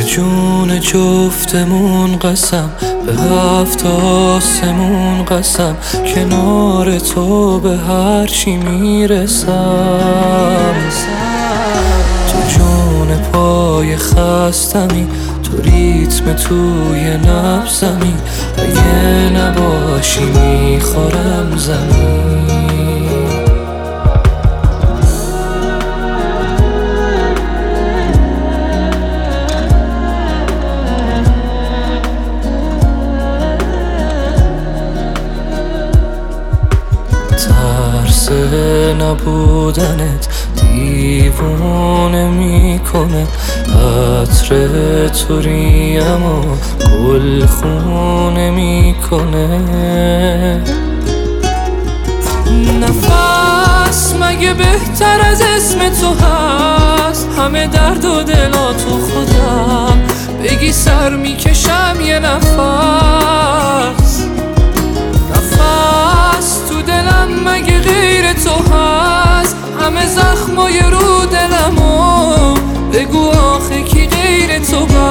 جون جفتمون قسم، به 7 آسمون قسم، کنار تو به هر چی میرسم. تو جون پای خستمی، تو ریتم توی نبضمی، اگه نباشی میخورم زمین. ترس نبودنت دیوونه میکنه، عطر تو ریم و گلخونه میکنه. نفس مگه بهتر از اسم تو هست؟ همه درد و دلا تو خودم، بگی سر میکشم یه نفس. نفس تو دلم مگه غیر تو هست؟ همه زخمای رو دلمو بگو آخه کی غیر تو بست؟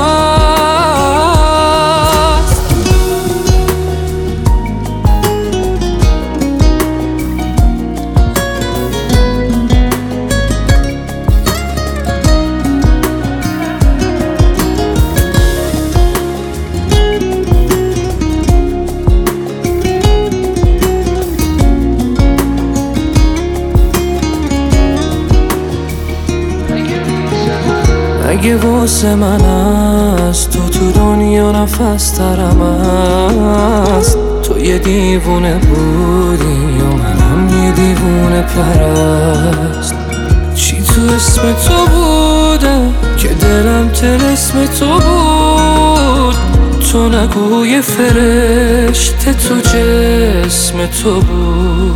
اگه واسه من است تو دنیا نفس ترم است. تو یه دیوونه بودی و منم یه دیوونه پرست. چی تو اسم تو بوده که دلم طلسم تو بود؟ تو نگو یه فرشته تو جسم تو بود.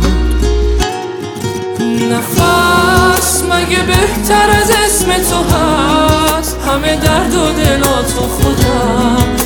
نفس مگه بهتر از اسم تو هست؟ همه درد و دلا تو خودم،